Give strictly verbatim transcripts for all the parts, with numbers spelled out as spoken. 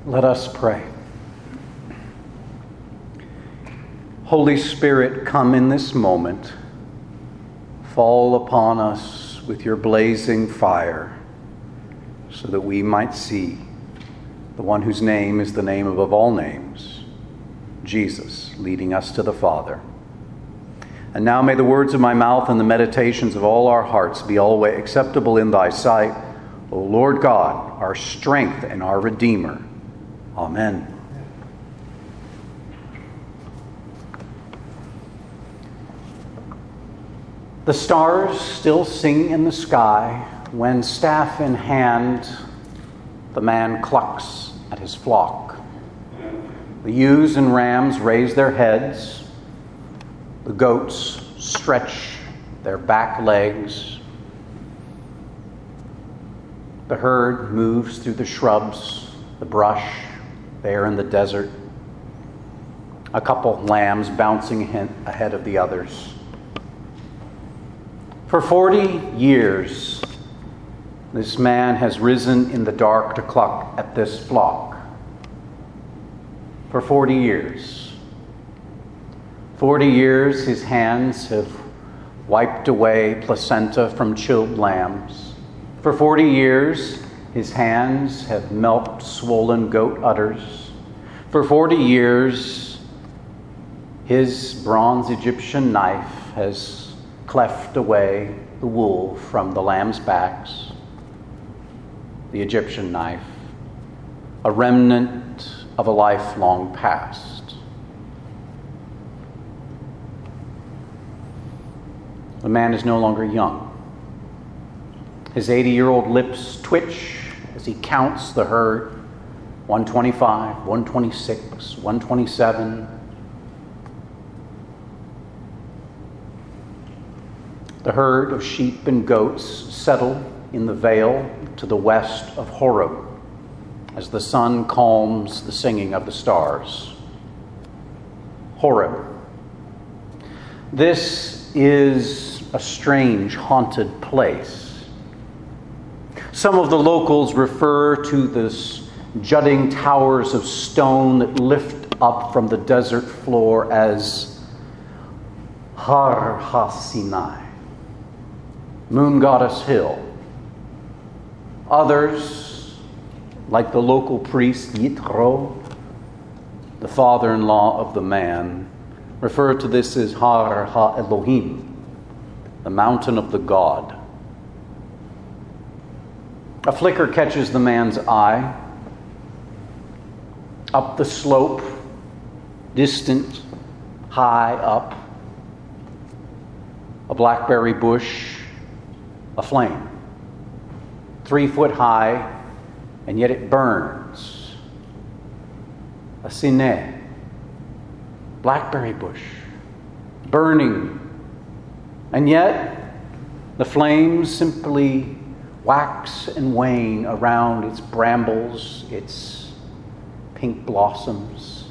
Let us pray. Holy Spirit, come in this moment. Fall upon us with your blazing fire so that we might see the one whose name is the name above all names, Jesus, leading us to the Father. And now may the words of my mouth and the meditations of all our hearts be always acceptable in thy sight, O Lord God, our strength and our Redeemer. Amen. The stars still sing in the sky when, staff in hand, the man clucks at his flock. The ewes and rams raise their heads. The goats stretch their back legs. The herd moves through the shrubs, the brush, there in the desert. A couple lambs bouncing ahead of the others. For forty years, this man has risen in the dark to cluck at this flock. For forty years. Forty years his hands have wiped away placenta from chilled lambs. For forty years his hands have milked swollen goat udders. For forty years his bronze Egyptian knife has cleft away the wool from the lamb's backs. The Egyptian knife, a remnant of a lifelong past. The man is no longer young. His eighty-year-old lips twitch as he counts the herd. one twenty-five, one twenty-six, one twenty-seven. The herd of sheep and goats settle in the vale to the west of Horeb as the sun calms the singing of the stars. Horeb. This is a strange, haunted place. Some of the locals refer to this jutting towers of stone that lift up from the desert floor as Har HaSinai, Moon Goddess Hill. Others, like the local priest Yitro, the father-in-law of the man, refer to this as Har HaElohim, the mountain of the god. A flicker catches the man's eye. Up the slope, distant, high up, a blackberry bush, a flame. Three foot high, and yet it burns. A sineh, blackberry bush, burning. And yet the flames simply wax and wane around its brambles, its pink blossoms.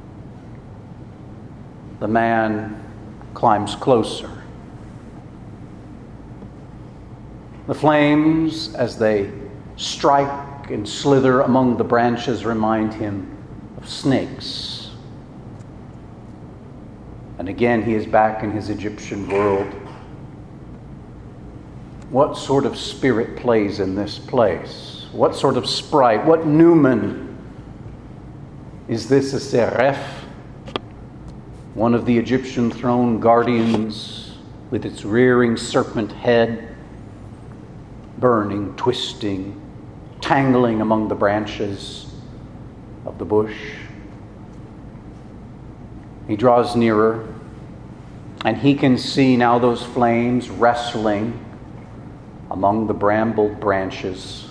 The man climbs closer. The flames, as they strike and slither among the branches, remind him of snakes. And again, he is back in his Egyptian world. What sort of spirit plays in this place? What sort of sprite? What numen? Is this a seraph? One of the Egyptian throne guardians with its rearing serpent head, burning, twisting, tangling among the branches of the bush. He draws nearer, and he can see now those flames wrestling among the brambled branches.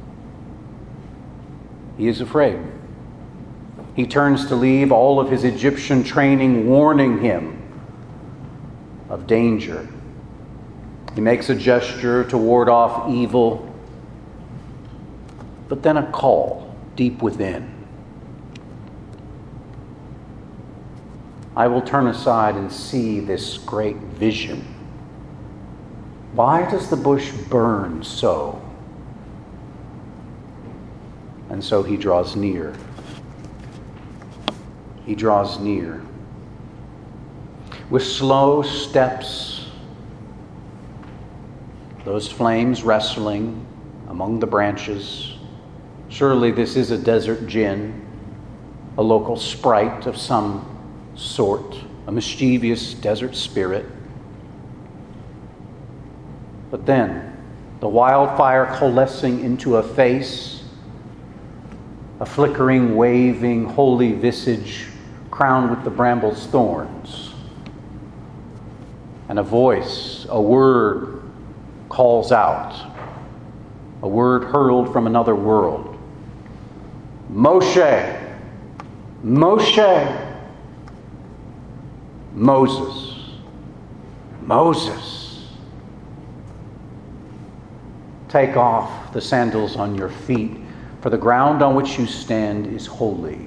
He is afraid. He turns to leave, all of his Egyptian training warning him of danger. He makes a gesture to ward off evil, but then a call deep within. I will turn aside and see this great vision. Why does the bush burn so? And so he draws near. he draws near. With slow steps, those flames wrestling among the branches. Surely this is a desert jinn, a local sprite of some sort, a mischievous desert spirit. But then, the wildfire coalescing into a face, a flickering, waving, holy visage crowned with the bramble's thorns. And a voice, a word calls out, a word hurled from another world. Moshe! Moshe! Moses! Moses! Take off the sandals on your feet, for the ground on which you stand is holy.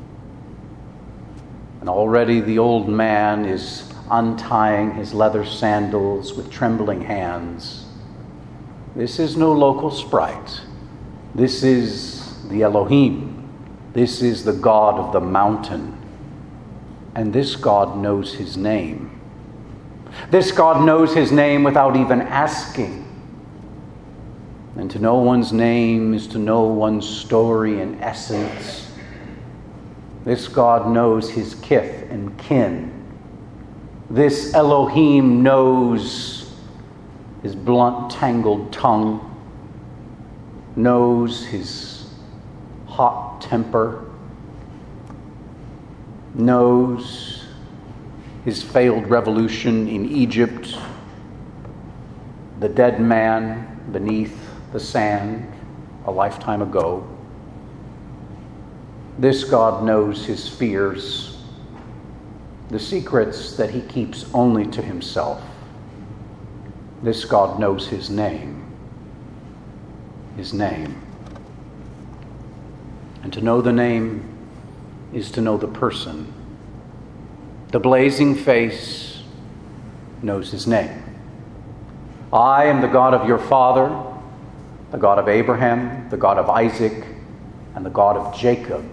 And already the old man is untying his leather sandals with trembling hands. This is no local sprite. This is the Elohim. This is the God of the mountain. And this God knows his name. This God knows his name without even asking. And to know one's name is to know one's story in essence. This God knows his kith and kin. This Elohim knows his blunt, tangled tongue, knows his hot temper, knows his failed revolution in Egypt, the dead man beneath the sand a lifetime ago. This God knows his fears, the secrets that he keeps only to himself. This God knows his name. His name. And to know the name is to know the person. The blazing face knows his name. I am the God of your father, the God of Abraham, the God of Isaac, and the God of Jacob.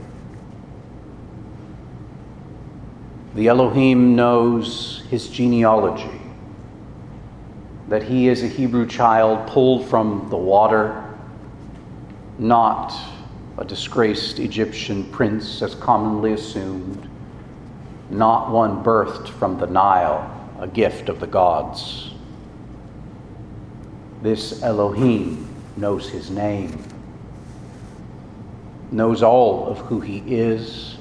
The Elohim knows his genealogy, that he is a Hebrew child pulled from the water, not a disgraced Egyptian prince as commonly assumed, not one birthed from the Nile, a gift of the gods. This Elohim knows his name, knows all of who he is.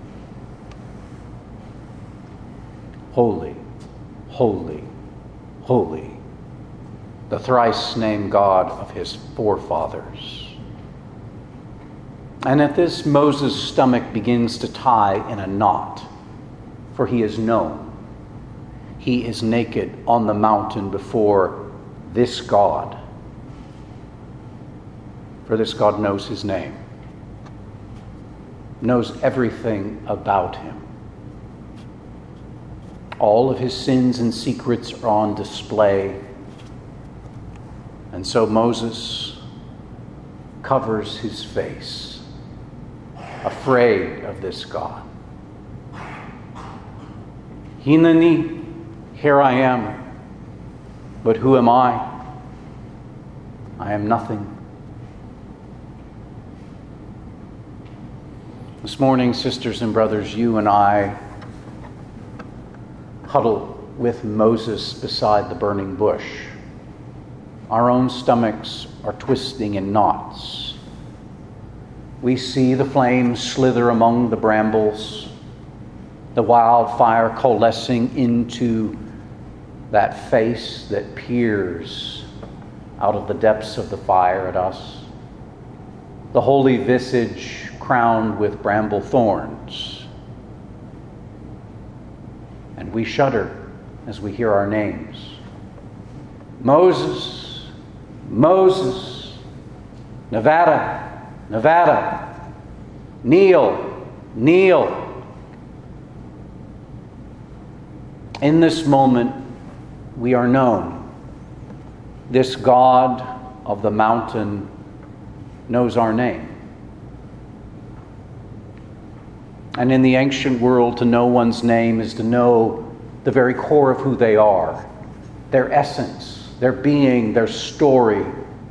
Holy, holy, holy, the thrice named God of his forefathers. And at this, Moses' stomach begins to tie in a knot, for he is known. He is naked on the mountain before this God. For this God knows his name, knows everything about him. All of his sins and secrets are on display. And so Moses covers his face, afraid of this God. Hineni, here I am, but who am I? I am nothing. This morning, sisters and brothers, you and I huddle with Moses beside the burning bush. Our own stomachs are twisting in knots. We see the flames slither among the brambles, the wildfire coalescing into that face that peers out of the depths of the fire at us, the holy visage crowned with bramble thorns. And we shudder as we hear our names. Moses, Moses, Nevada, Nevada, kneel, kneel. In this moment, we are known. This God of the mountain knows our name. And in the ancient world, to know one's name is to know the very core of who they are, their essence, their being, their story.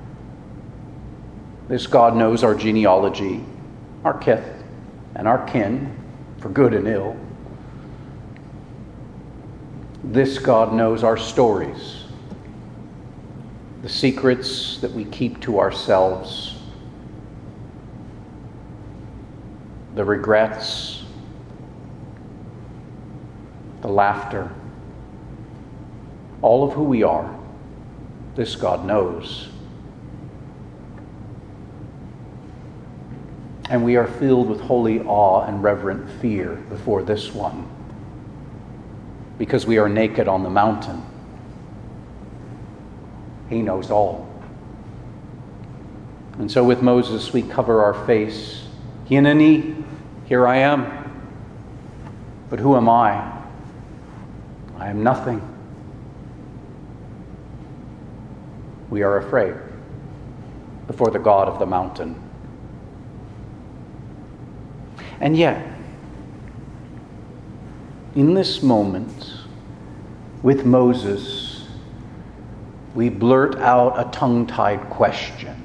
This God knows our genealogy, our kith, and our kin, for good and ill. This God knows our stories, the secrets that we keep to ourselves, the regrets, the laughter, all of who we are. This God knows. And we are filled with holy awe and reverent fear before this one, because we are naked on the mountain. He knows all. And so with Moses, we cover our face. Hineni, here I am. But who am I? I am nothing. We are afraid before the God of the mountain. And yet, in this moment, with Moses, we blurt out a tongue-tied question.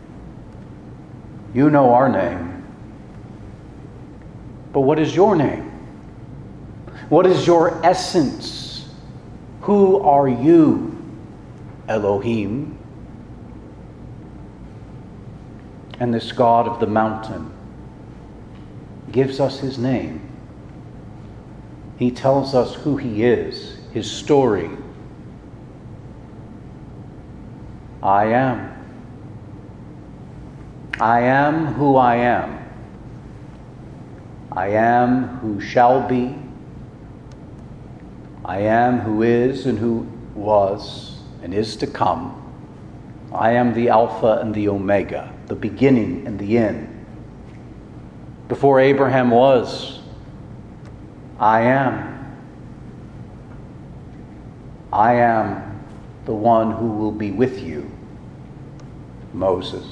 You know our name, but what is your name? What is your essence? Who are you, Elohim? And this God of the mountain gives us his name. He tells us who he is, his story. I am. I am who I am. I am who shall be. I am who is and who was and is to come. I am the Alpha and the Omega, the beginning and the end. Before Abraham was, I am. I am the one who will be with you, Moses.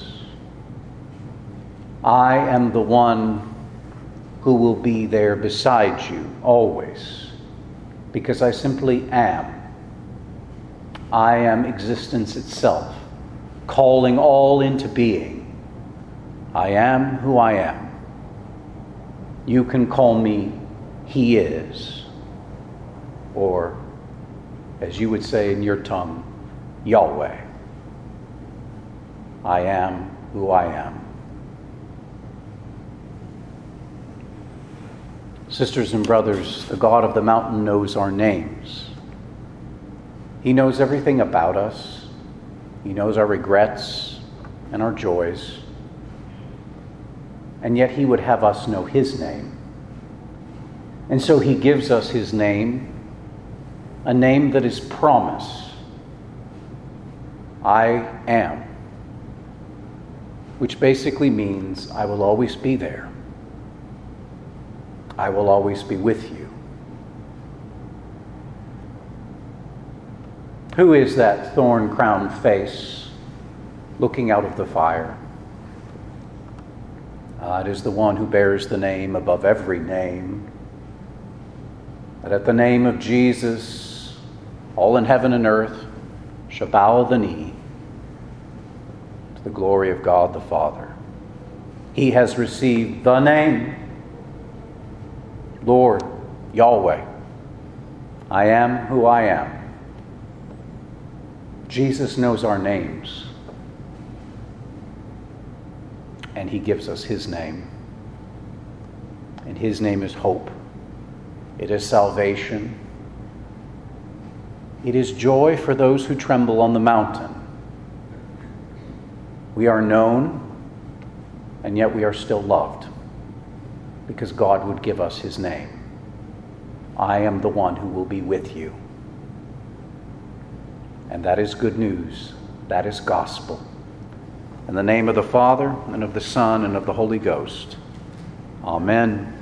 I am the one who will be there beside you always, because I simply am. I am existence itself, calling all into being. I am who I am. You can call me He is, or as you would say in your tongue, Yahweh. I am who I am. Sisters and brothers, the God of the mountain knows our names. He knows everything about us. He knows our regrets and our joys. And yet he would have us know his name. And so he gives us his name, a name that is promise. I am. Which basically means I will always be there. I will always be with you. Who is that thorn-crowned face looking out of the fire? Uh, it is the one who bears the name above every name. That at the name of Jesus, all in heaven and earth shall bow the knee to the glory of God the Father. He has received the name, Lord, Yahweh. I am who I am. Jesus knows our names. And he gives us his name. And his name is hope. It is salvation. It is joy for those who tremble on the mountain. We are known, and yet we are still loved, because God would give us his name. I am the one who will be with you. And that is good news. That is gospel. In the name of the Father, and of the Son, and of the Holy Ghost. Amen.